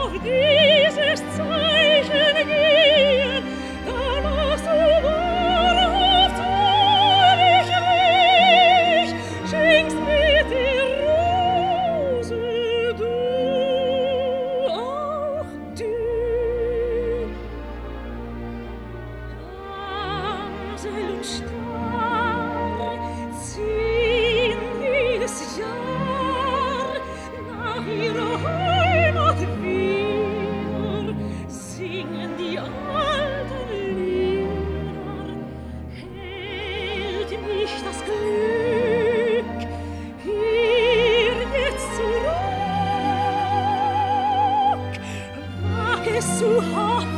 auf dieses Zeichen gehen, danach so wahrhaft wohl ich schenkst mir die Rose, du, auch du. Amsel und Star ziehen jedes Jahr nach ihrer Heimat wieder, singen die alten Lieder. Hält mich das Glück hier jetzt zurück, wag es zu hoffen,